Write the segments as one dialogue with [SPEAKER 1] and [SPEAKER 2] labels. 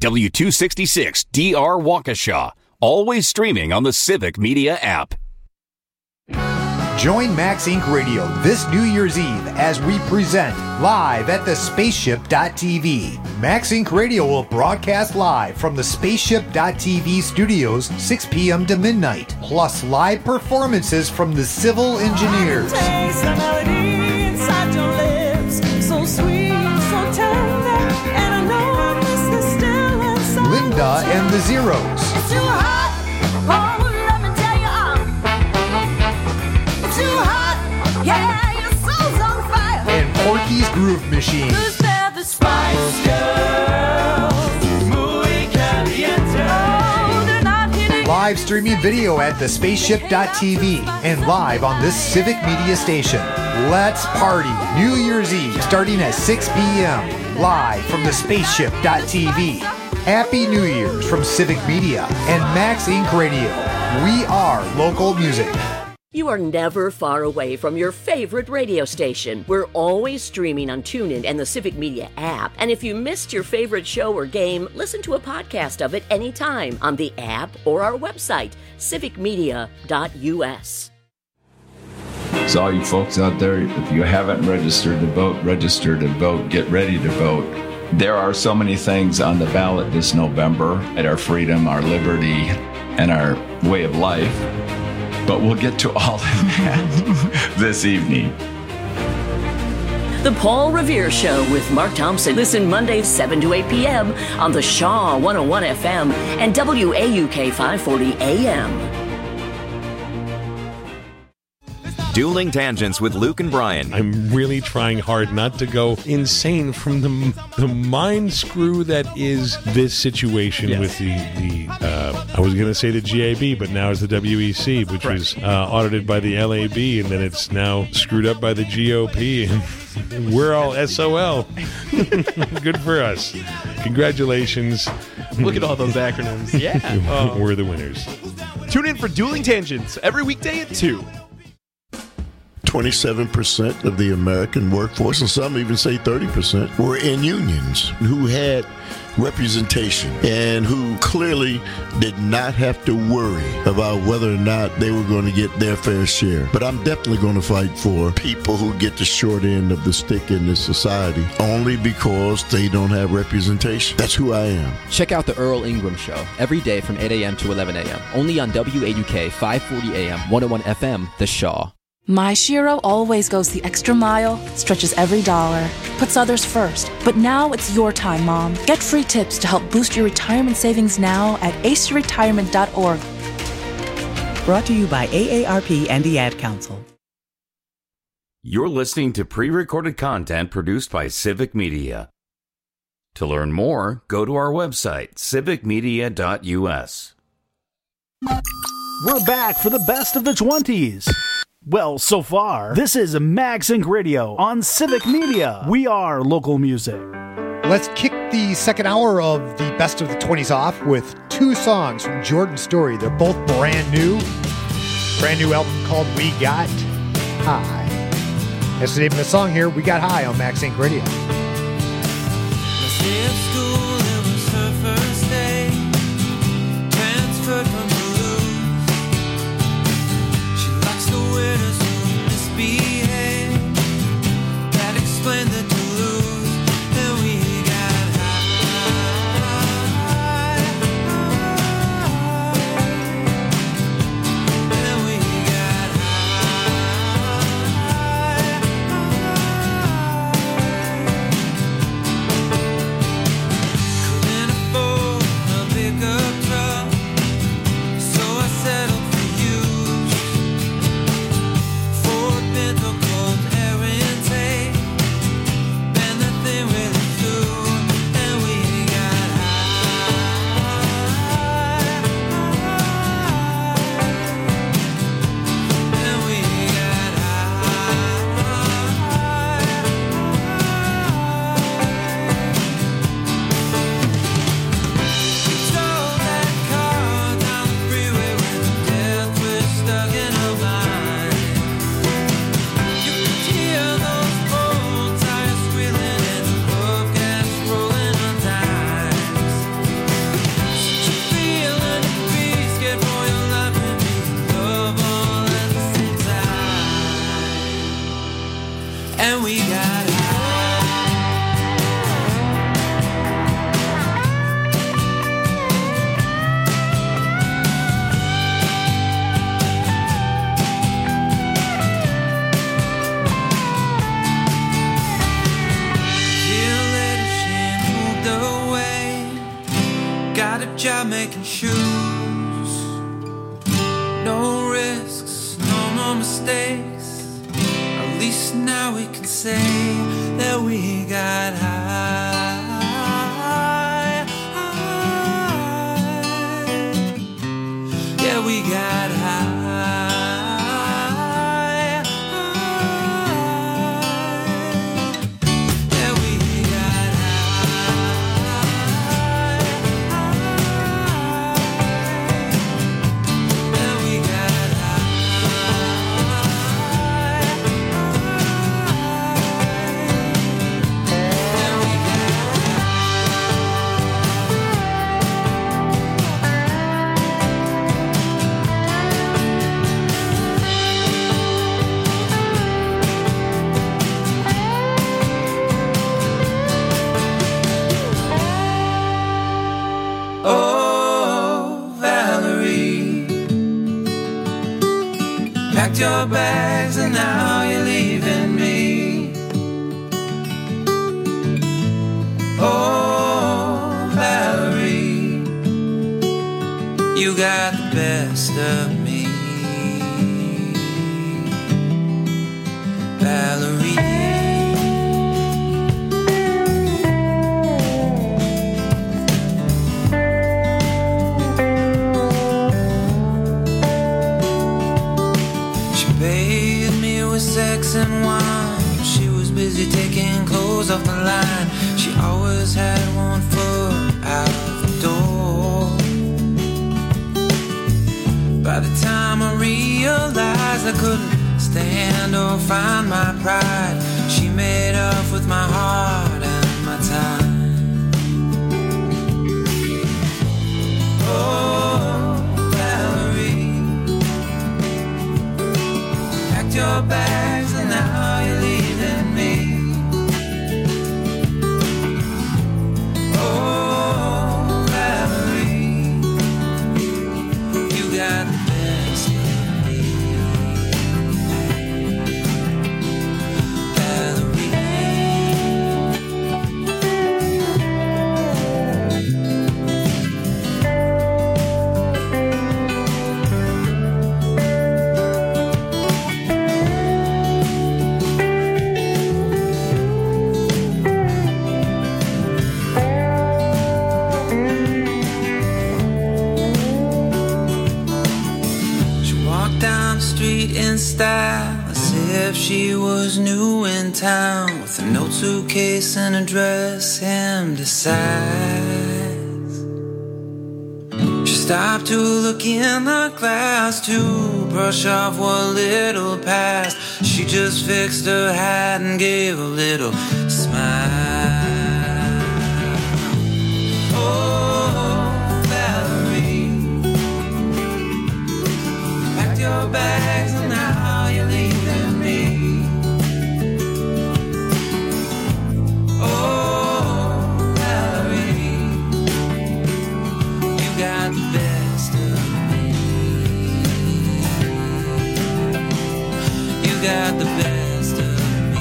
[SPEAKER 1] W266 DR Waukesha. Always streaming on the Civic Media app.
[SPEAKER 2] Join Max Inc. Radio this New Year's Eve as we present live at the Spaceship.tv. Max Inc. Radio will broadcast live from the Spaceship.tv studios 6 p.m. to midnight, plus live performances from the Civil Engineers. Linda and the Zeros.
[SPEAKER 3] It's too hot. Oh, let me tell you, it's too hot. Yeah, your soul's on fire.
[SPEAKER 2] And Porky's Groove Machine.
[SPEAKER 3] Who's there, the Spice Girls? Muy caliente. Oh, they're not hitting.
[SPEAKER 2] Live streaming video at the Spaceship.tv and live on this Civic Media station. Let's party New Year's Eve starting at 6 p.m. live from the Spaceship.tv. Happy New Year's from Civic Media and Max Inc. Radio. We are local music.
[SPEAKER 4] You are never far away from your favorite radio station. We're always streaming on TuneIn and the Civic Media app. And if you missed your favorite show or game, listen to a podcast of it anytime on the app or our website, civicmedia.us.
[SPEAKER 5] So all you folks out there, if you haven't registered to vote, register to vote, get ready to vote. There are so many things on the ballot this November at our freedom, our liberty, and our way of life. But we'll get to all of that this evening.
[SPEAKER 4] The Paul Revere Show with Mark Thompson. Listen Mondays 7 to 8 p.m. on the Shaw 101 FM and WAUK 540 AM.
[SPEAKER 1] Dueling Tangents with Luke and Brian.
[SPEAKER 6] I'm really trying hard not to go insane from the mind screw that is this situation with the I was going to say the GAB, but now it's the WEC, which was audited by the LAB, and then it's now screwed up by the GOP, and we're all SOL. Good for us. Congratulations.
[SPEAKER 7] Look at all those acronyms. Yeah.
[SPEAKER 6] We're the winners.
[SPEAKER 7] Tune in for Dueling Tangents every weekday at 2.
[SPEAKER 8] 27% of the American workforce, and some even say 30%, were in unions who had representation and who clearly did not have to worry about whether or not they were going to get their fair share. But I'm definitely going to fight for people who get the short end of the stick in this society only because they don't have representation. That's who I am.
[SPEAKER 9] Check out the Earl Ingram Show every day from 8 a.m. to 11 a.m. only on WAUK 540 AM, 101 FM, The Shaw.
[SPEAKER 10] My Shiro always goes the extra mile, stretches every dollar, puts others first. But now it's your time, Mom. Get free tips to help boost your retirement savings now at aceyourretirement.org.
[SPEAKER 11] Brought to you by AARP and the Ad Council.
[SPEAKER 1] You're listening to pre-recorded content produced by Civic Media. To learn more, go to our website, civicmedia.us.
[SPEAKER 12] We're back for the best of the 20s. Well, so far, this is Max Inc. Radio on Civic Media. We are local music.
[SPEAKER 2] Let's kick the second hour of the Best of the 20s off with two songs from Jordan Story. They're both brand new. Brand new album called We Got High. That's the name of the song here, We Got High on Max Inc. Radio.
[SPEAKER 3] got a job making shoes. No risks, no more mistakes. At least now we can say that we got high. Yeah, we got high. Your bags and now you're leaving me. Oh, Valerie, you got the best of me. Valerie. Sex and wine. She was busy taking clothes off the line. She always had one foot out the door. By the time I realized I couldn't stand or find my pride, she made off with my heart and my time. Oh, Valerie, packed your bags and now you're leaving me. Oh, Valerie, you got the best of me. In style, as if she was new in town, with a note suitcase and a dress hemmed to size. She stopped to look in the glass to brush off what little passed. She just fixed her hat and gave a little smile. Oh, Valerie, packed your bags and now you're leaving me. Oh, Valerie, you got the best of me. You got the best of me.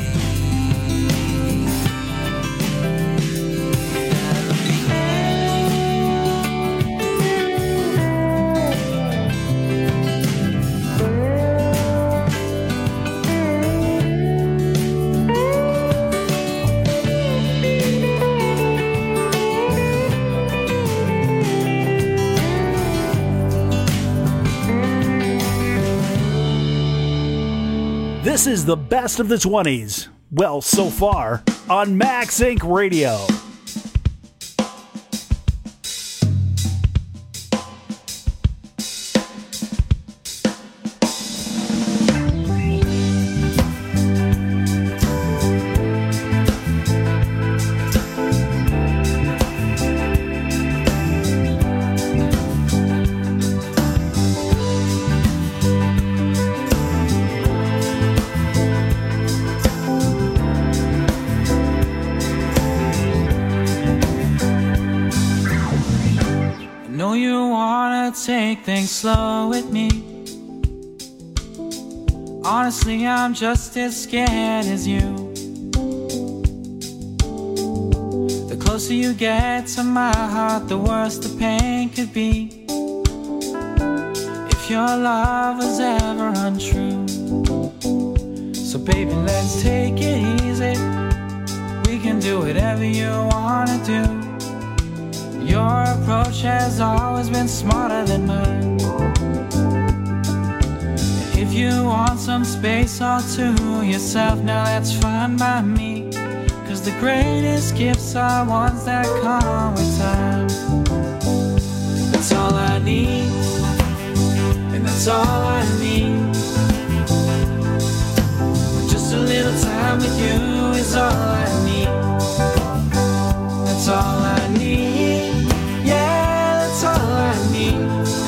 [SPEAKER 12] This is the best of the 20s. Well, so far on Max Inc. Radio.
[SPEAKER 3] Take things slow with me. Honestly, I'm just as scared as you. The closer you get to my heart, the worse the pain could be. If your love was ever untrue, so baby, let's take it easy. We can do whatever you wanna do. Your approach has always been smarter than mine. If you want some space all to yourself, now that's fine by me. Cause the greatest gifts are ones that come with time. That's all I need, and that's all I need. Just a little time with you is all I need. That's all I need, yeah, that's all I need.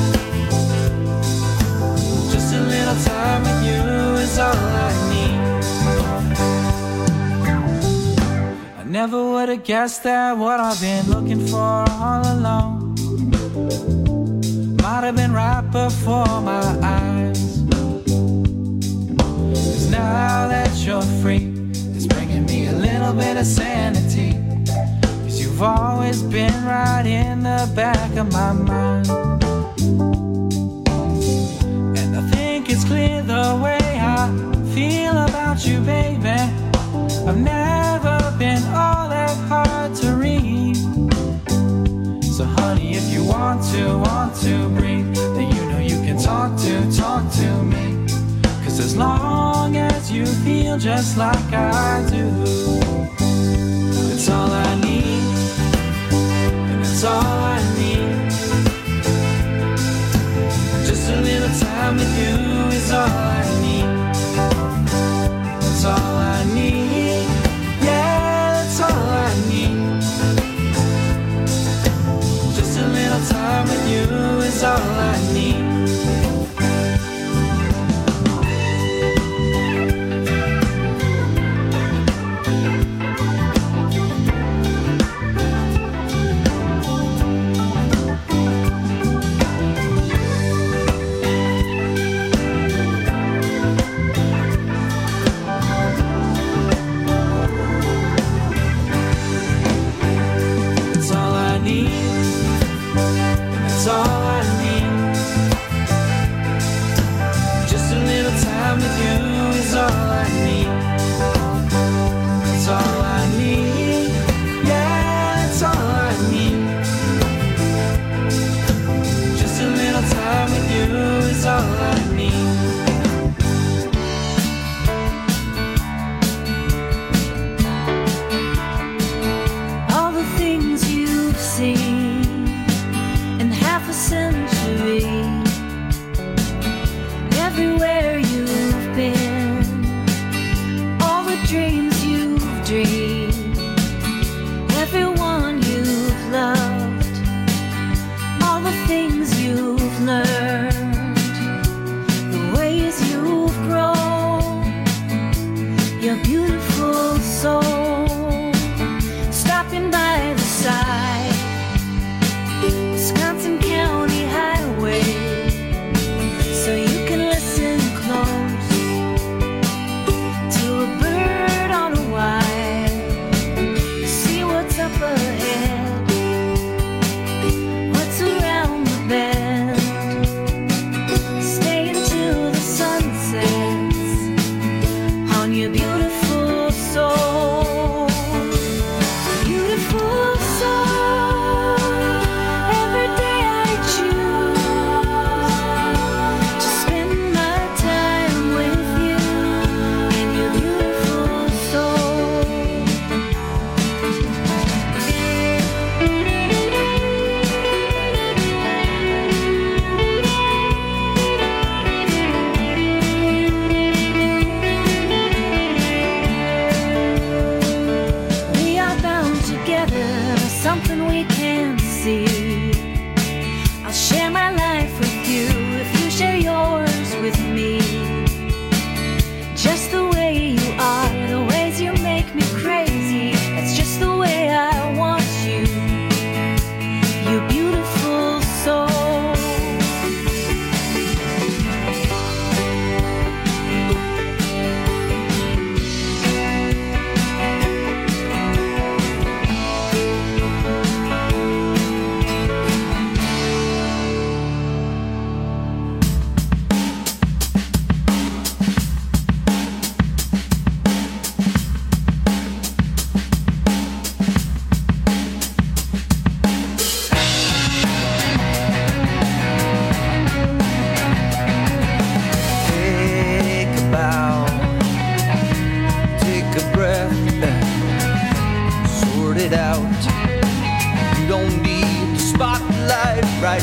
[SPEAKER 3] Just a little time with you is all I need. I never would have guessed that what I've been looking for all along might have been right before my eyes. Cause now that you're free, it's bringing me a little bit of sanity. Cause you've always been right in the back of my mind. And I think it's clear the way I feel about you, baby. I've never been all that hard to read. So honey, if you want to breathe, then you know you can talk to me. Cause as long as you feel just like I do, that's all I need, and that's all I need. Just a little time with you is all I need. That's all I need, yeah, that's all I need. Just a little time with you is all I need. That's all I need. Just a little time with you is all I need. That's all I need. Yeah, that's all I need. Just a little time with you is all I need.
[SPEAKER 13] All the things you've seen in half a century, everywhere you've been,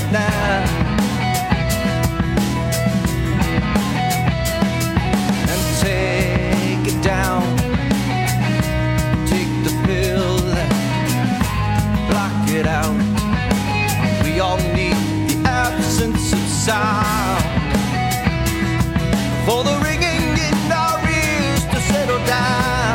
[SPEAKER 3] right now. And take it down. Take the pill and block it out. We all need the absence of sound for the ringing in our ears to settle down.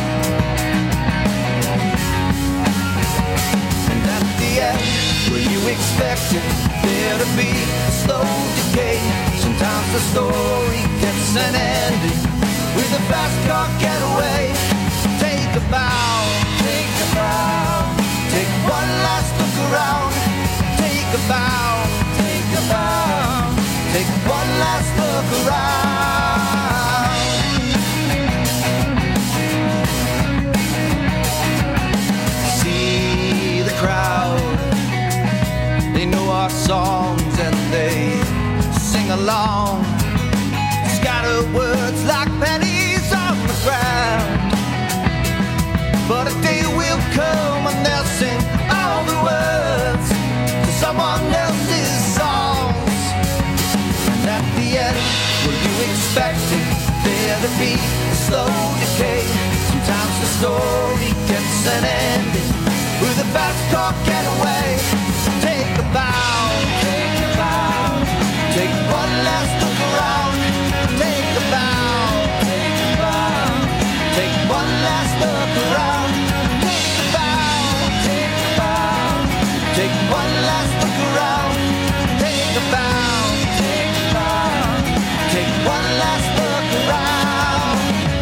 [SPEAKER 3] And at the end, where you expected there to be a slow decay, sometimes the story gets an ending with a fast car getaway. Take a bow, take a bow, take one last look around. Take a bow, take a bow, take one last look around. See the crowd, they know our songs and they sing along. Scattered words like pennies on the ground. But a day will come when they'll sing all the words to someone else's songs. And at the end, were you expecting there to be a slow decay? Sometimes the story gets an ending with a fast car getaway. Take a bow, take a bow, take one last look around. Take a bow, take a bow, take one last look around. Take a bow, take a bow, take one last look around. Take a bow, take a bow, take one last look around.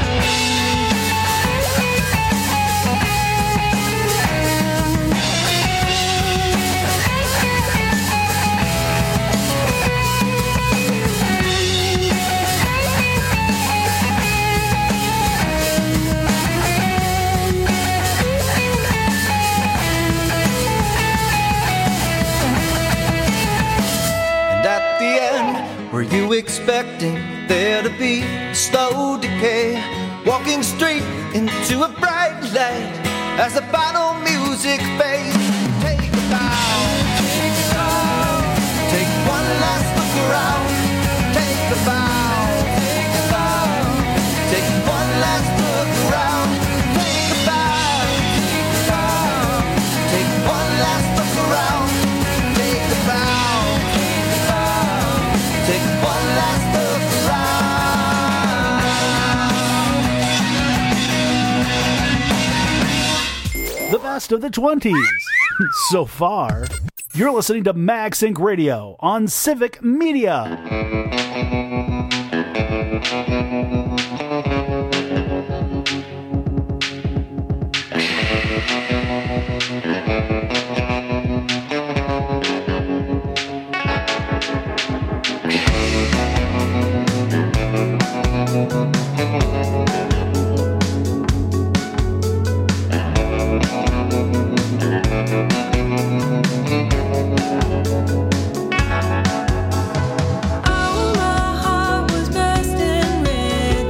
[SPEAKER 3] And at the end, were you expecting there to be a slow decay? Walking straight into a bright light as the final music fades. Take a bow, take a bow, take one last look around. Take a bow, take a bow, take one last look around. Take a bow, take a bow, take one last look around. Take a bow, take a bow, take one last look around.
[SPEAKER 12] The best of the 20s. So far, you're listening to Mag Sync Radio on Civic Media.
[SPEAKER 13] Oh, my heart was bursting red.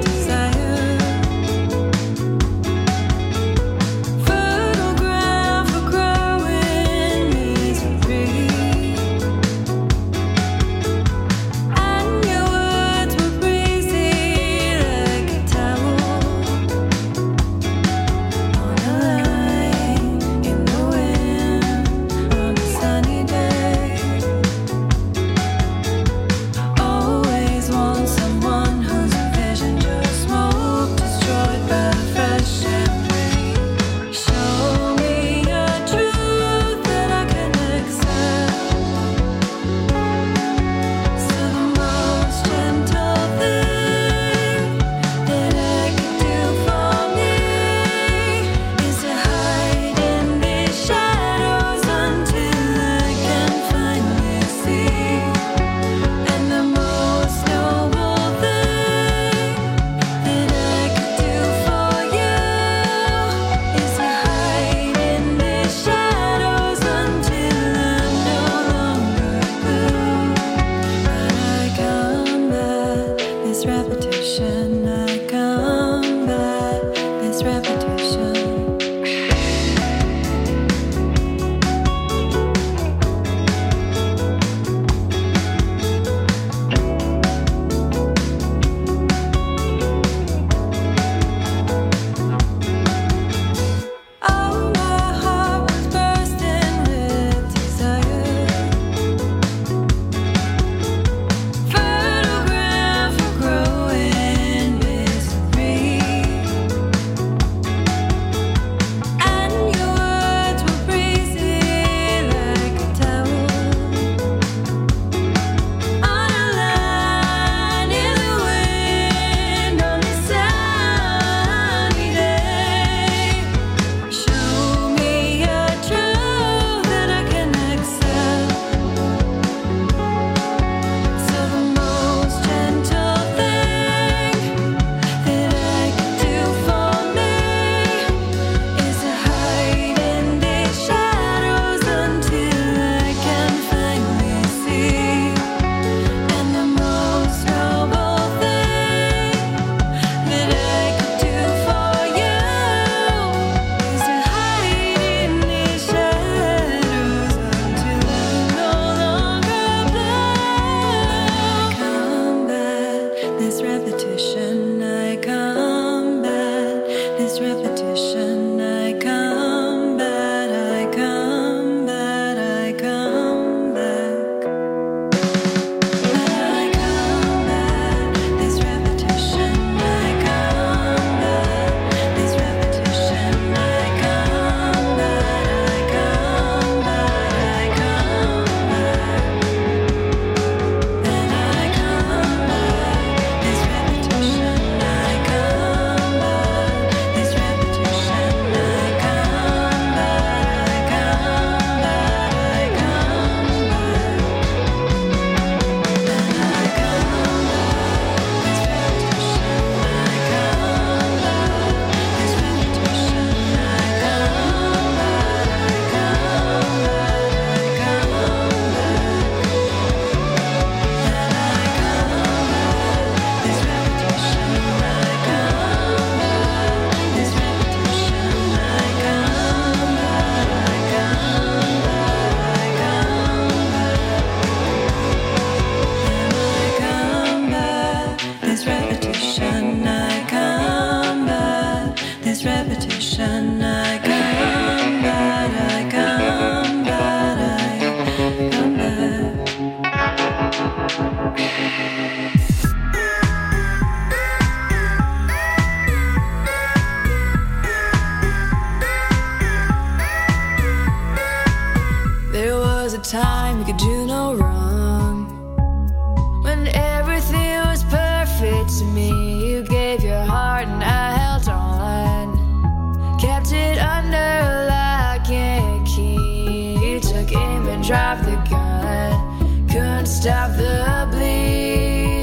[SPEAKER 13] time, you could do no wrong. When everything was perfect to me, you gave your heart and I held on. Kept it under lock and key. You took aim and dropped the gun. Couldn't stop the bleed.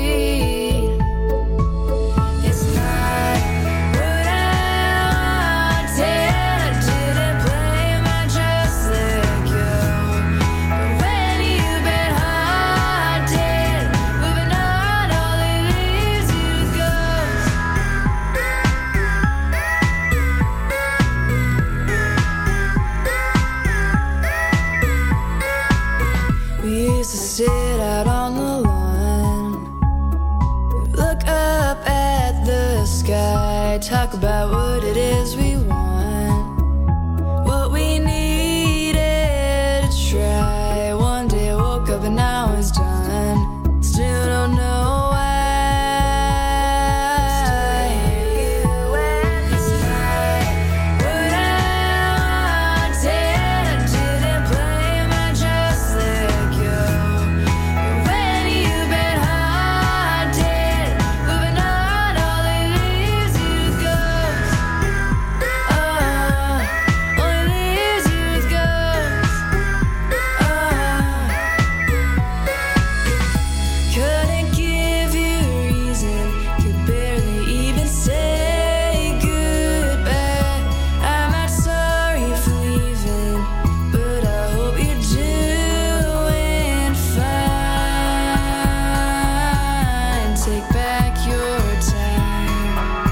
[SPEAKER 13] It's not what I wanted. I didn't blame, I just let go. But when you've been haunted, moving on only leaves you with ghosts. We used to sit out on the lawn, look up at the sky, talk about what it is we want, what we needed to try. One day I woke up and now it's done. Still don't know why. It's not what I wanted. I didn't blame, I just let go. But when you've been haunted, moving on only leaves you with ghosts. Only leaves you with ghosts. Couldn't give you a reason, could barely even say goodbye. I'm not sorry for leaving, but I hope you're doing fine. Take back your time.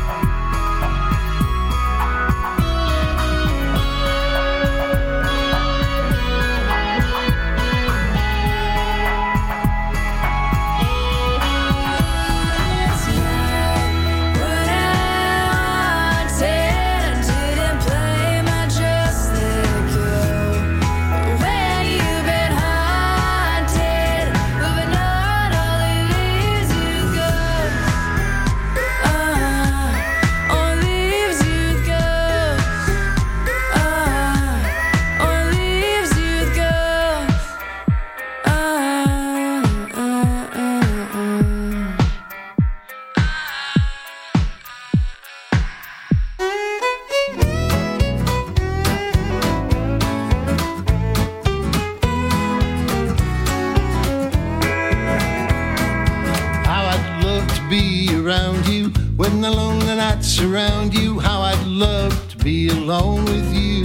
[SPEAKER 13] It's not what I wanted. I didn't blame, I just let go. But when you've been haunted, moving on only leaves you with ghosts. Only leaves you with ghosts. Only leaves you with ghosts.
[SPEAKER 14] How I'd love to be around you when the lonely nights surround you. How I'd love to be alone with you.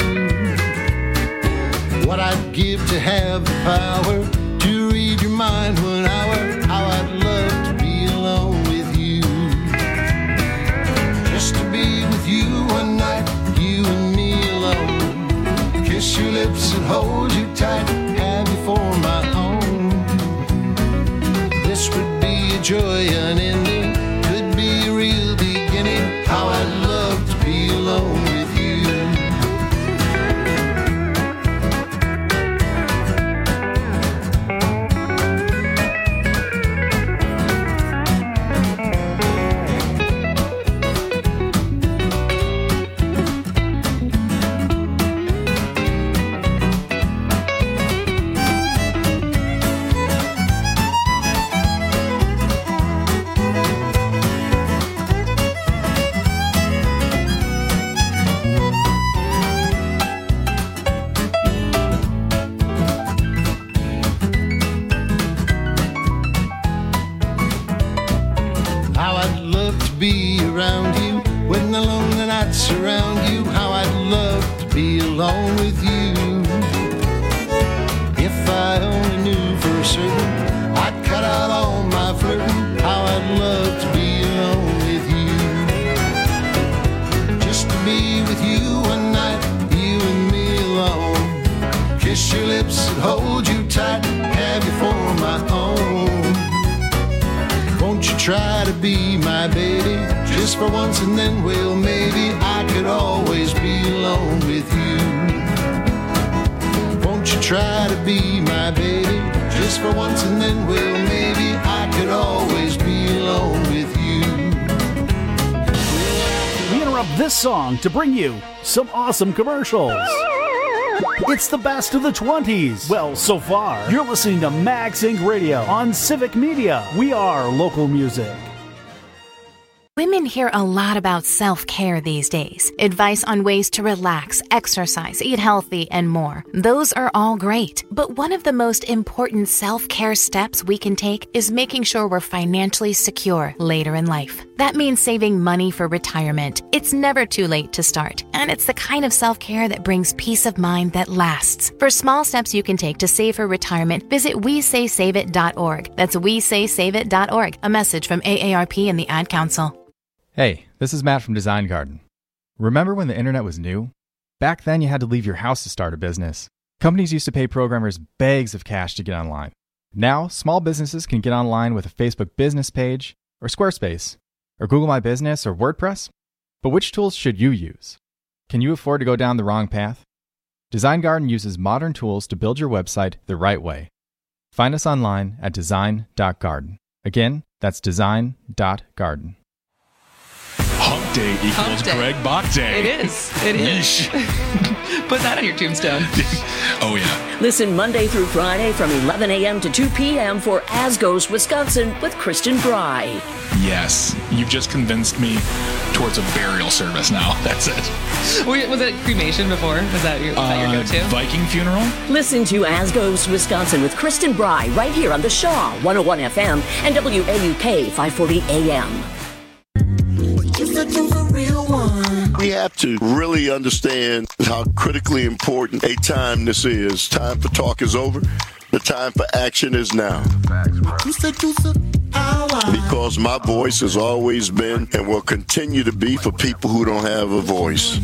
[SPEAKER 14] What I'd give to have the power to read your mind 1 hour. How I'd love to be alone with you. Just to be with you one night, you and me alone. Kiss your lips and hold you tight, have you for my own. This would be a joy unending, could be a real beginning. How I'd love to be alone with you. How I'd love to be around you when the lonely nights surround you. How I'd love to be alone with you. If I only knew for certain, I'd cut out all my flirting. How I'd love to be alone with you. Just to be with you one night, you and me alone. Kiss your lips and hold you tight, have you for my own. Won't you try to be my baby, just for once, and then, well, maybe I could always be alone with you. Won't you try to be my baby, just for once, and then, well, maybe I could always be alone with you.
[SPEAKER 12] We interrupt this song to bring you some awesome commercials. It's the best of the 20s. Well, so far, you're listening to Max Inc. Radio on Civic Media. We are local music.
[SPEAKER 15] Women hear a lot about self-care these days. Advice on ways to relax, exercise, eat healthy, and more. Those are all great. But one of the most important self-care steps we can take is making sure we're financially secure later in life. That means saving money for retirement. It's never too late to start. And it's the kind of self-care that brings peace of mind that lasts. For small steps you can take to save for retirement, visit WeSaySaveIt.org. That's WeSaySaveIt.org. A message from AARP and the Ad Council.
[SPEAKER 16] Hey, this is Matt from Design Garden. Remember when the internet was new? Back then you had to leave your house to start a business. Companies used to pay programmers bags of cash to get online. Now, small businesses can get online with a Facebook business page, or Squarespace, or Google My Business, or WordPress. But which tools should you use? Can you afford to go down the wrong path? Design Garden uses modern tools to build your website the right way. Find us online at design.garden. Again, that's design.garden.
[SPEAKER 17] Hump Day equals Greg Bach Day.
[SPEAKER 18] It is. It is. Put that on your tombstone.
[SPEAKER 17] Oh, yeah.
[SPEAKER 4] Listen Monday through Friday from 11 a.m. to 2 p.m. for As Goes Wisconsin with Kristen Bry.
[SPEAKER 17] Yes. You've just convinced me towards a burial service now. That's it.
[SPEAKER 18] Was it cremation before? Was that your go-to?
[SPEAKER 17] Viking funeral?
[SPEAKER 4] Listen to As Goes Wisconsin with Kristen Bry right here on the Shaw 101 FM and WAUK 540 AM.
[SPEAKER 8] We have to really understand how critically important a time this is. Time for talk is over. The time for action is now. Because my voice has always been and will continue to be for people who don't have a voice.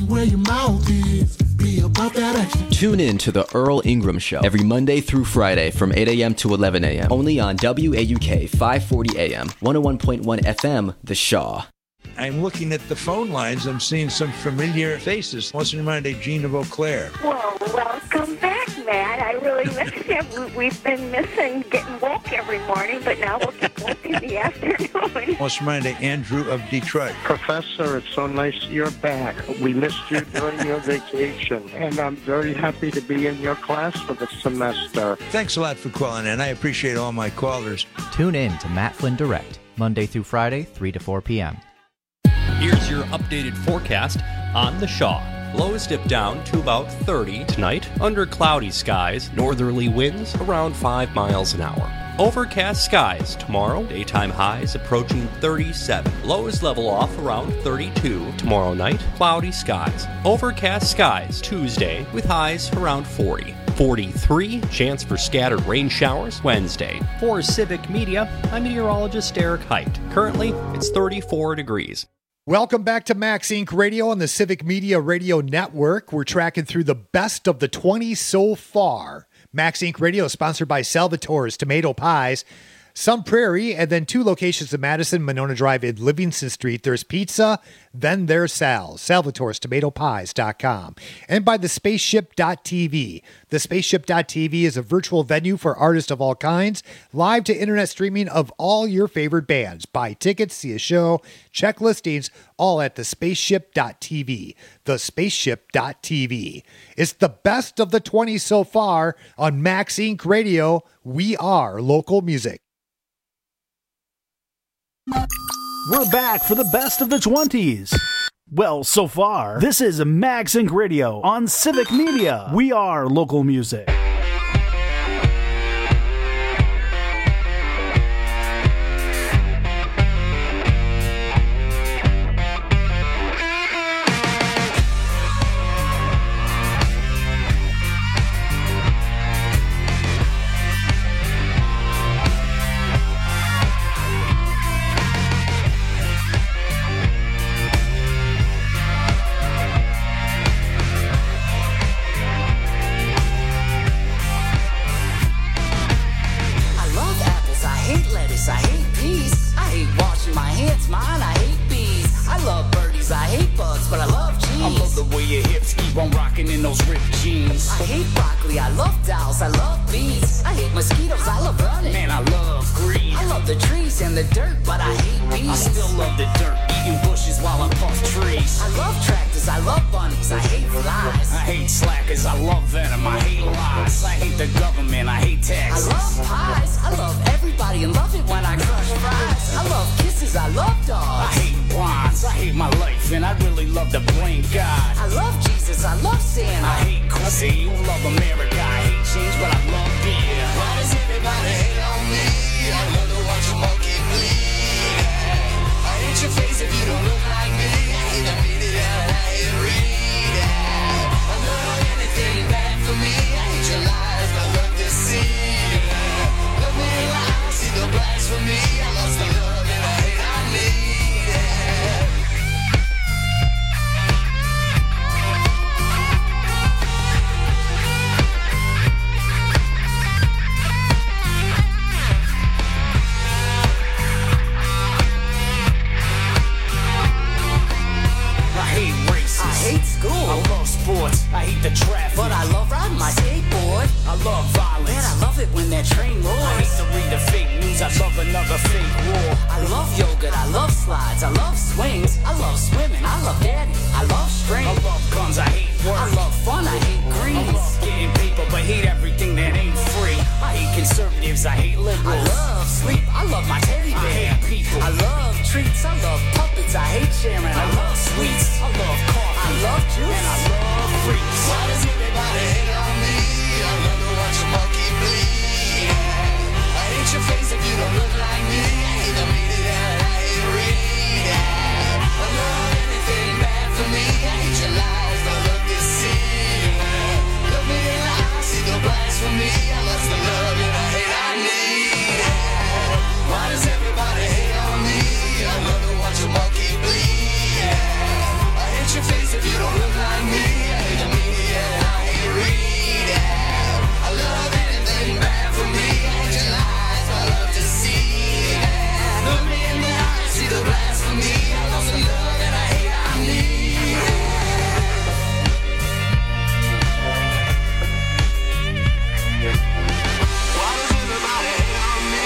[SPEAKER 9] Tune in to the Earl Ingram Show every Monday through Friday from 8 a.m. to 11 a.m. Only on WAUK 540 AM, 101.1 FM, The Shaw.
[SPEAKER 19] I'm looking at the phone lines. I'm seeing some familiar faces. What's reminded Gina Beauclair?
[SPEAKER 20] Well, welcome back, Matt. I really miss you. We've been missing getting woke every morning, but now we'll get woke in the afternoon.
[SPEAKER 19] What's reminded Andrew of Detroit?
[SPEAKER 21] Professor, it's so nice you're back. We missed you during your vacation, and I'm very happy to be in your class for the semester.
[SPEAKER 19] Thanks a lot for calling in. I appreciate all my callers.
[SPEAKER 22] Tune in to Matt Flynn Direct, Monday through Friday, 3 to 4 p.m.
[SPEAKER 23] Here's your updated forecast on the Shaw. Lows dip down to about 30 tonight under cloudy skies, northerly winds around 5 miles an hour. Overcast skies tomorrow, daytime highs approaching 37. Lows level off around 32 tomorrow night, cloudy skies. Overcast skies Tuesday with highs around 40. 43, chance for scattered rain showers Wednesday. For Civic Media, I'm meteorologist Eric Height. Currently, it's 34 degrees.
[SPEAKER 2] Welcome back to Max Inc. Radio on the Civic Media Radio Network. We're tracking through the best of the 20 so far. Max Inc. Radio is sponsored by Salvatore's Tomato Pies, Sun Prairie, and then 2 locations in Madison, Monona Drive, and Livingston Street. There's pizza, then there's Sal's, Salvatore'sTomatoPies.com. And by the Spaceship.tv. The Spaceship.tv is a virtual venue for artists of all kinds, live to internet streaming of all your favorite bands. Buy tickets, see a show, check listings, all at the Spaceship.tv. The Spaceship.tv. It's the best of the 20 so far on Max Inc. Radio. We are local music.
[SPEAKER 12] We're back for the best of the 20s. Well, so far, this is Max Inc. Radio on Civic Media. We are local music.
[SPEAKER 3] I still love the dirt, eating bushes while I puff trees. I love tractors
[SPEAKER 5] crackers, I love bunnies, I hate flies.
[SPEAKER 6] I hate slackers, I love venom, I hate lies. I hate the government, I hate taxes.
[SPEAKER 5] I love pies, I love everybody and love it when I crush fries. I love kisses, I love dogs.
[SPEAKER 6] I hate blondes, I hate my life, and I'd really love to blame God.
[SPEAKER 5] I love Jesus, I love Santa.
[SPEAKER 6] I hate Quincy, you love America. I hate change, but I love beer.
[SPEAKER 3] Why does everybody hate on me? I love to watch a monkey bleed. I hate your face if you don't look like me. I hate to beat it out, I hate read. I love anything bad for me. I hate your lies, I love deceit. Love me alive, see the blasphemy. I lost the love and I hate I need.
[SPEAKER 5] I hate school.
[SPEAKER 6] I love sports. I hate the traffic.
[SPEAKER 5] But I love riding my skateboard.
[SPEAKER 6] I love violence.
[SPEAKER 5] Man, I love it when that train roars.
[SPEAKER 6] I hate to read the fake news. I love another fake war.
[SPEAKER 5] I love yogurt. I love slides. I love swings. I love swimming. I love daddy. I love string.
[SPEAKER 6] I love guns. I hate work.
[SPEAKER 5] I love fun. I hate greens.
[SPEAKER 6] I love getting paper, but hate everything that ain't free. I hate conservatives. I hate liberals.
[SPEAKER 5] I love sleep. I love my teddy bear.
[SPEAKER 6] I hate people.
[SPEAKER 5] I love treats. I love puppets. I hate sharing.
[SPEAKER 6] I love sweets. I love coffee.
[SPEAKER 5] I love juice.
[SPEAKER 6] And I love freaks.
[SPEAKER 3] Why does everybody hate on me? I love to watch a monkey bleed. I hate your face if you don't look like me. I hate to beat it out, I hate read. I love anything bad for me. I hate your lies, I love deceit. Love me alive, see the blasphemy. I lost the love and I hate I need. Why does everybody hate on me? I love to watch a monkey bleed. I hate your face if you don't look like me. I hate the media, I hate read. I love anything bad for me. I hate your lies, I love to see. Look me in the eye, see the blasphemy. I lost the love and I hate I need. Why does everybody hate on me?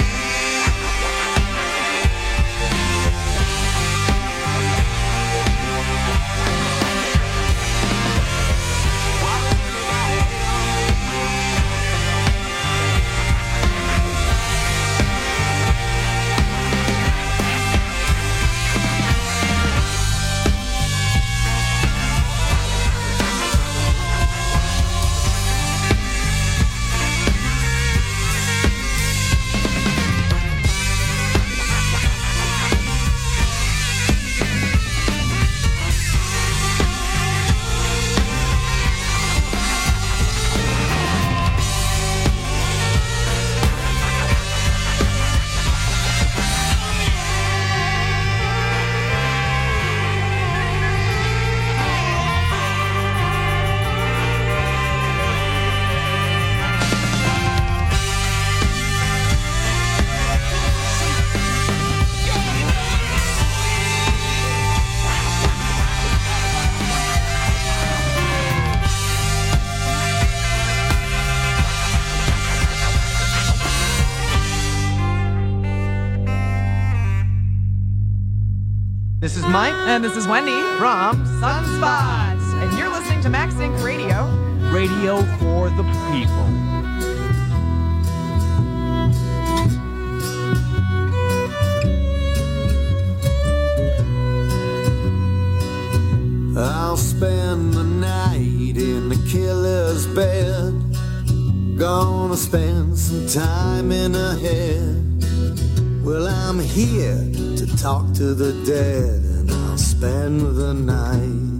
[SPEAKER 7] This is Mike.
[SPEAKER 24] And this is Wendy
[SPEAKER 7] from Sunspots.
[SPEAKER 24] And you're listening to Max Inc. Radio.
[SPEAKER 7] Radio for the people.
[SPEAKER 3] I'll spend the night in the killer's bed. Gonna spend some time in her head. Well, I'm here to talk to the dead, and I'll spend the night.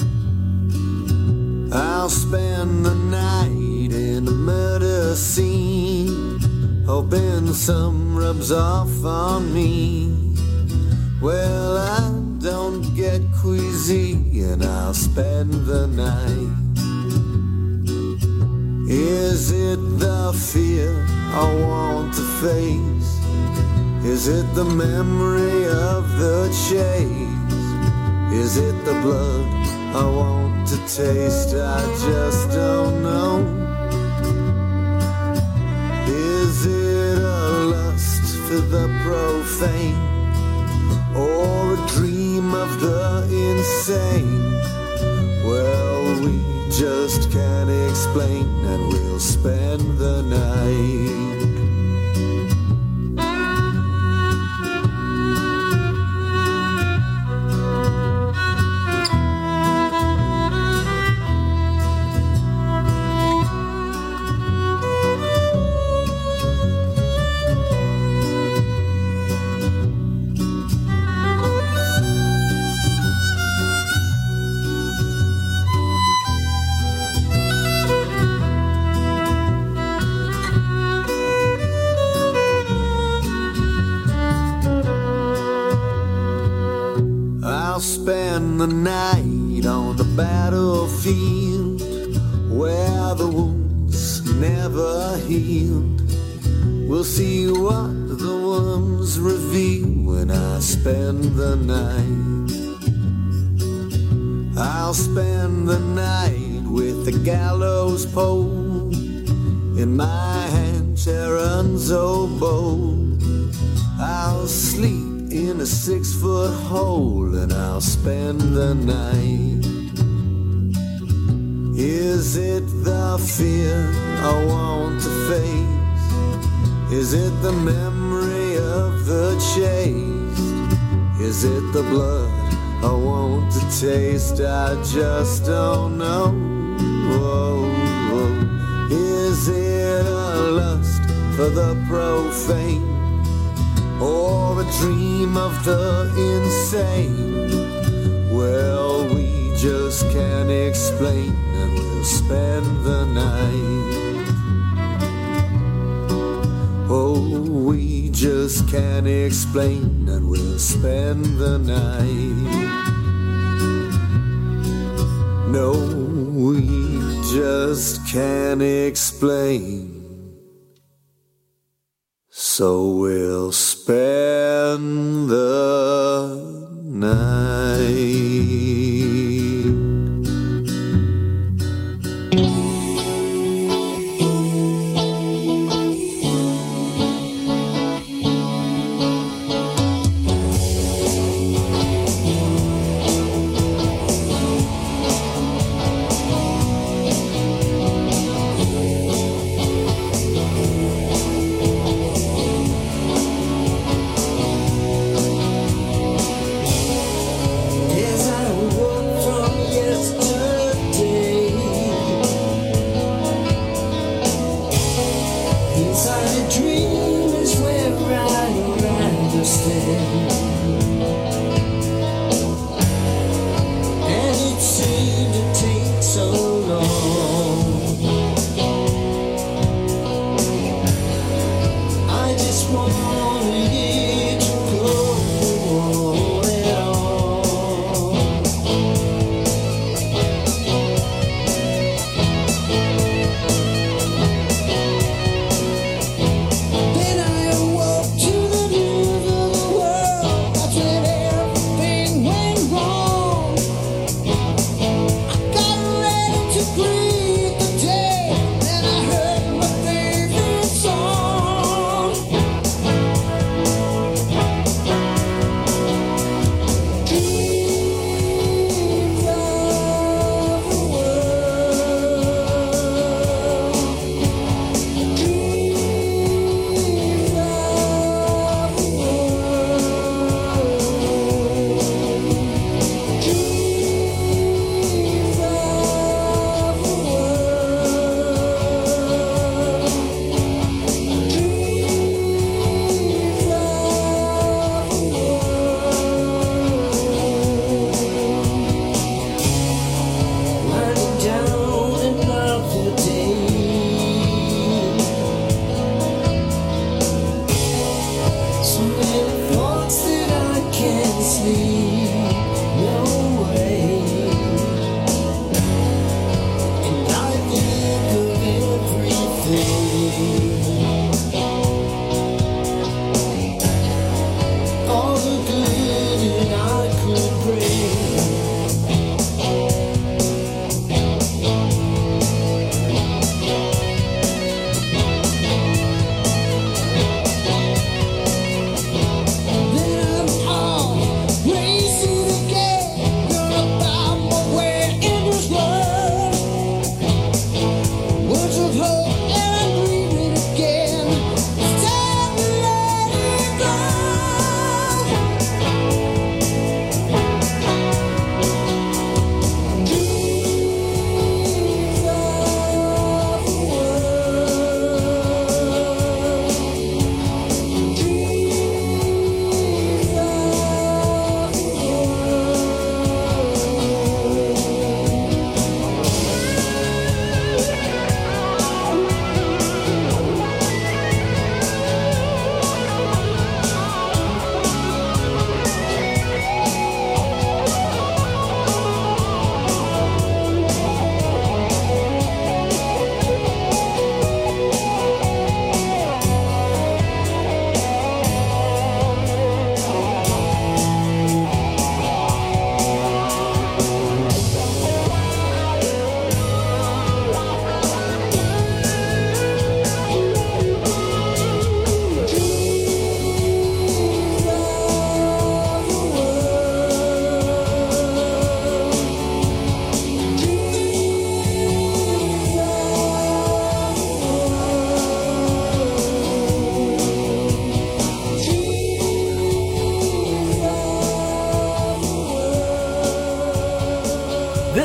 [SPEAKER 3] I'll spend the night in a murder scene, hoping some rubs off on me. Well, I don't get queasy, and I'll spend the night. Is it the fear I want to face? Is it the memory of the chase? Is it the blood I want to taste? I just don't know. Is it a lust for the profane, or a dream of the insane?
[SPEAKER 1] Well, we just can't explain, and we'll spend the night. I'll spend the night on the battlefield where the wounds never healed. We'll see what the worms reveal when I spend the night. I'll spend the night with the gallows pole in my hand, Sharon's oboe. I'll sleep in a 6-foot hole and I'll spend the night. Is it the fear I want to face? Is it the memory of the chase? Is it the blood I want to taste? I just don't know. Whoa, whoa. Is it a lust for the profane, or a dream of the insane? Well, we just can't explain, and we'll spend the night. Oh, we just can't explain, and we'll spend the night. No, we just can't explain, so we'll spend the night.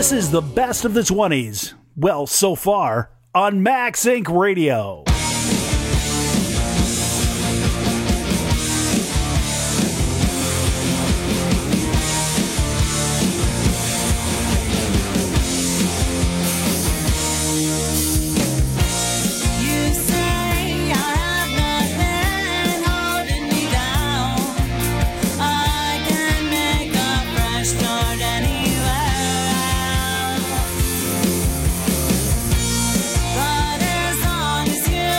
[SPEAKER 12] This is the best of the 20s. Well, so far on Max Inc. Radio.
[SPEAKER 10] But as long as you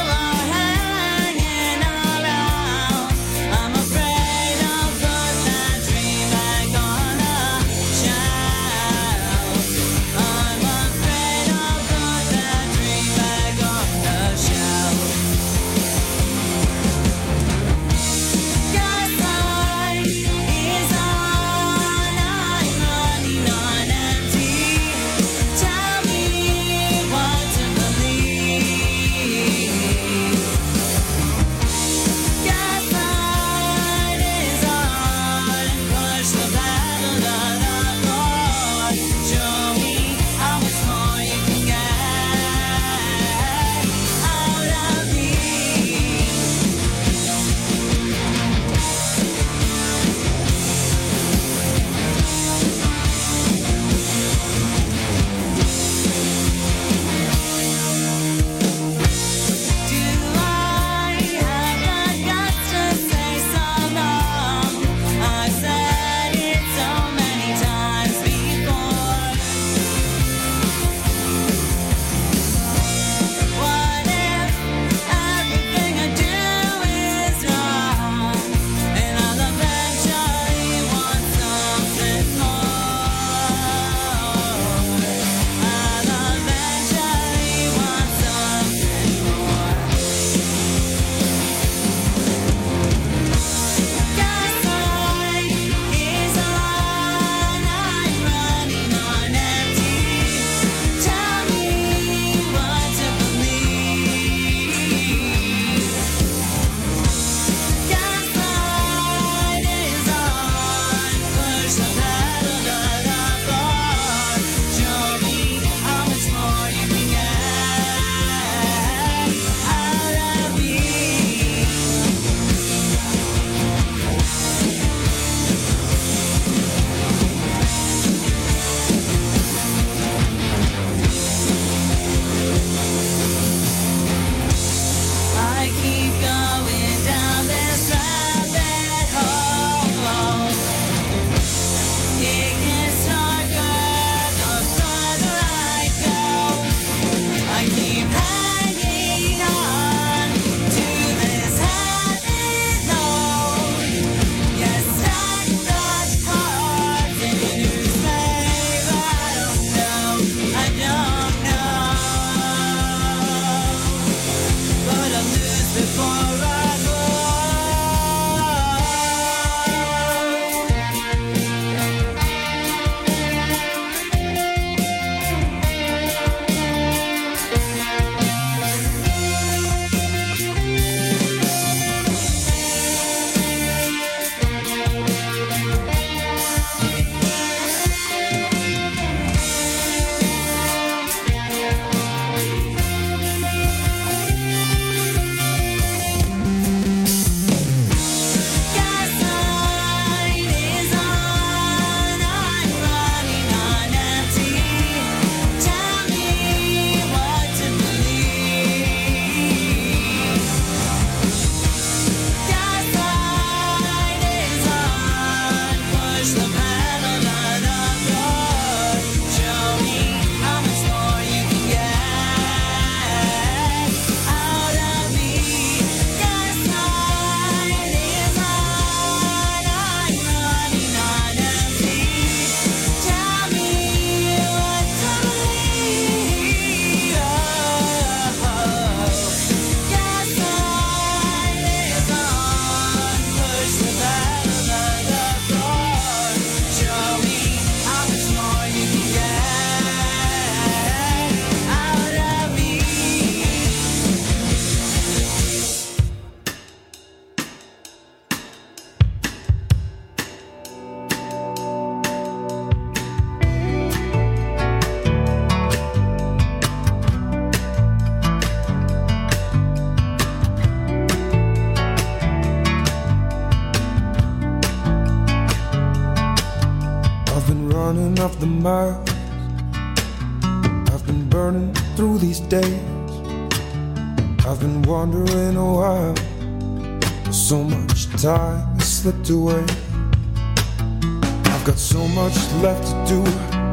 [SPEAKER 10] of the miles I've been burning through these days. I've been wondering a while, so much time has slipped away. I've got so much left to do,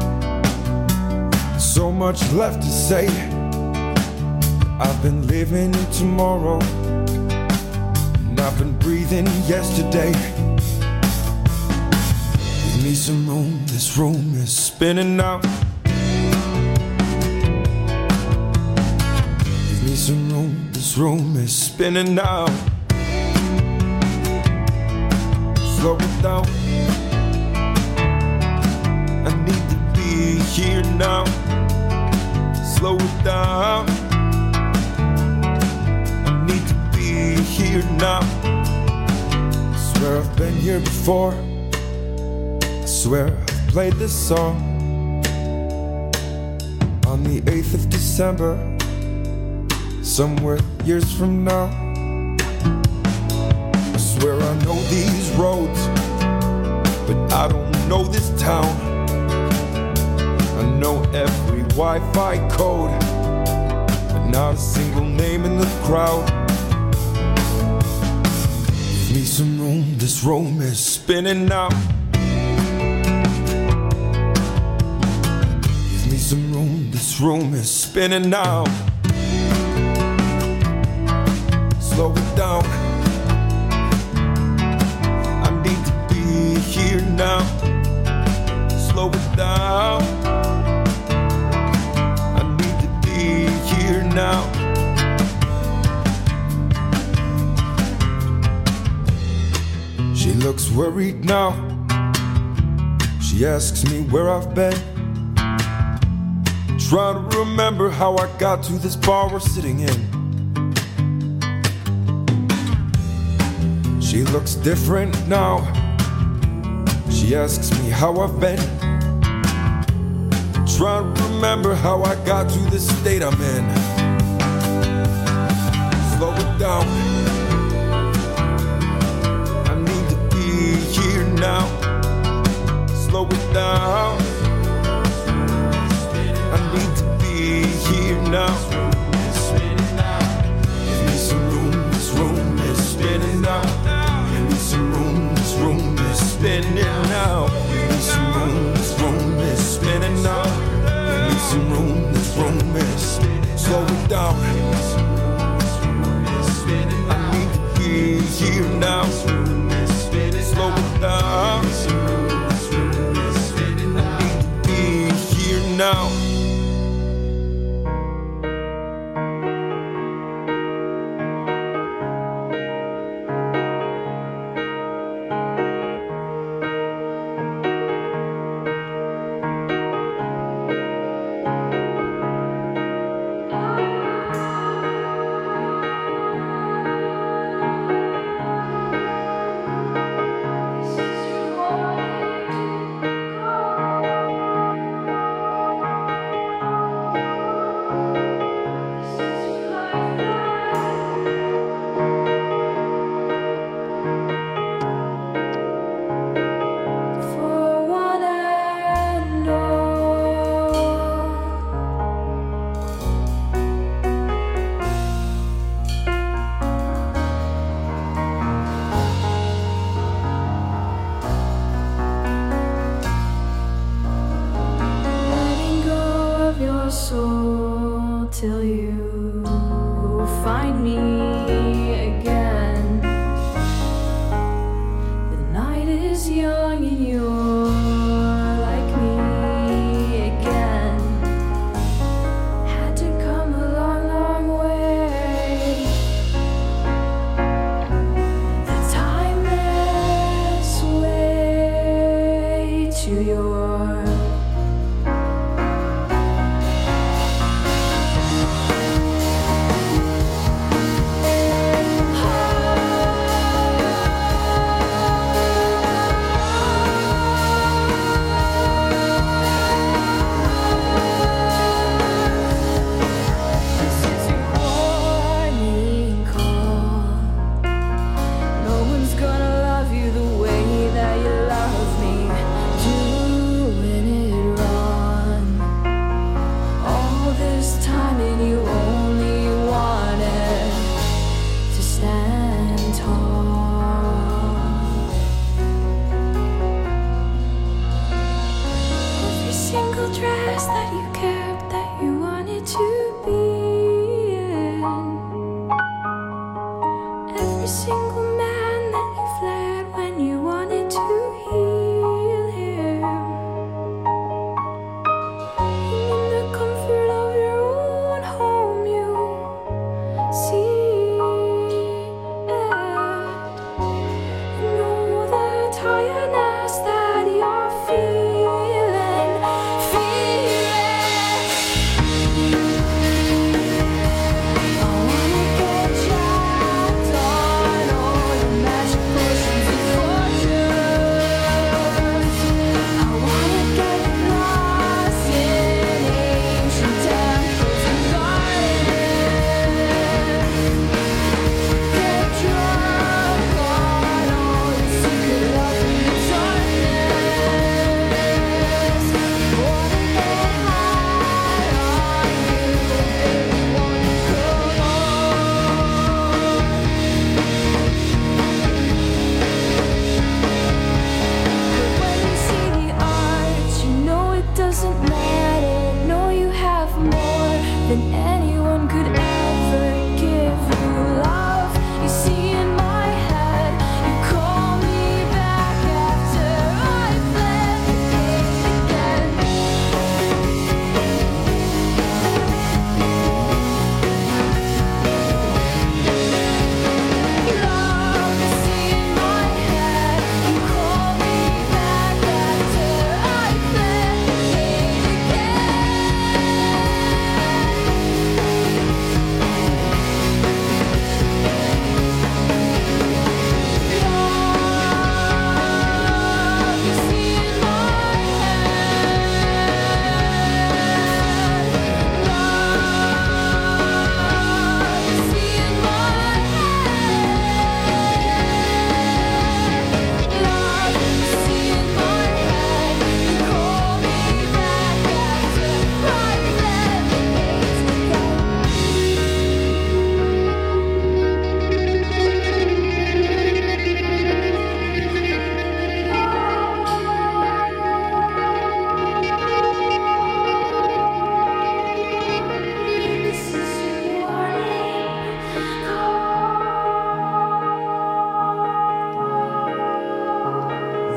[SPEAKER 10] so much left to say. I've been living in tomorrow, and I've been breathing yesterday. Give me some room, this room is spinning now. Give me some room, this room is spinning now. Slow it down, I need to be here now. Slow it down, I need to be here now. I swear I've been here before, I swear I've played this song on the 8th of December, somewhere years from now. I swear I know these roads, but I don't know this town. I know every Wi-Fi code, but not a single name in the crowd. Give me some room, this room is spinning now. Give me some room, this room is spinning now. Slow it down, I need to be here now. Slow it down, I need to be here now. She looks worried now, she asks me where I've been. Trying to remember how I got to this bar we're sitting in. She looks different now, she asks me how I've been. Trying to remember how I got to this state I'm in. Slow it down, I need to be here now. Slow it down, I need to be here now. Give me some room, this room is spinning now. Give me some room, this room is spinning now. Give me some room, this room is spinning now. Give me some room, this room is spinning. Slow it down, I need to be here now. Slow it down, I need to be here now.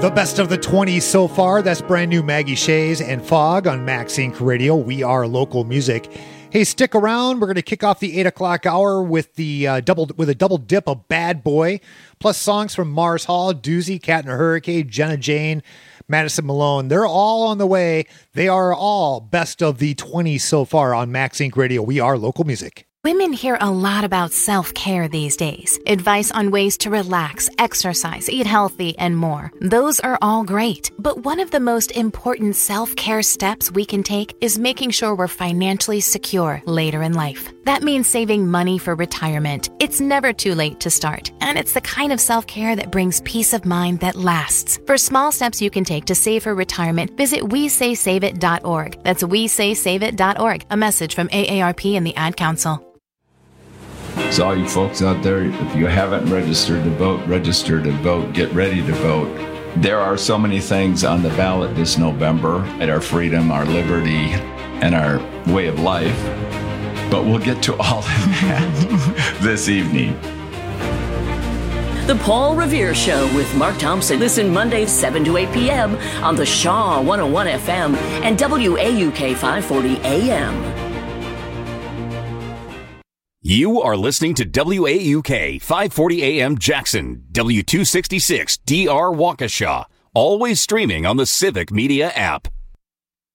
[SPEAKER 2] The best of the 20s so far. That's brand new Maggie Shays and Fog on Max Inc. Radio. We are local music. Hey, stick around. We're going to kick off the 8 o'clock hour with a double dip of Bad Boy, plus songs from Mars Hall, Doozy, Cat in a Hurricane, Jenna Jane, Madison Malone. They're all on the way. They are all best of the 20s so far on Max Inc. Radio. We are local music.
[SPEAKER 11] Women hear a lot about self-care these days. Advice on ways to relax, exercise, eat healthy, and more. Those are all great. But one of the most important self-care steps we can take is making sure we're financially secure later in life. That means saving money for retirement. It's never too late to start. And it's the kind of self-care that brings peace of mind that lasts. For small steps you can take to save for retirement, visit WeSaySaveIt.org. That's WeSaySaveIt.org. A message from AARP and the Ad Council.
[SPEAKER 13] So all you folks out there, if you haven't registered to vote, register to vote. Get ready to vote. There are so many things on the ballot this November at our freedom, our liberty, and our way of life. But we'll get to all of that this evening.
[SPEAKER 4] The Paul Revere Show with Mark Thompson. Listen Mondays 7 to 8 p.m. on the Shaw 101 FM and WAUK 540 AM.
[SPEAKER 14] You are listening to WAUK 540 AM Jackson, W266 DR Waukesha, always streaming on the Civic Media app.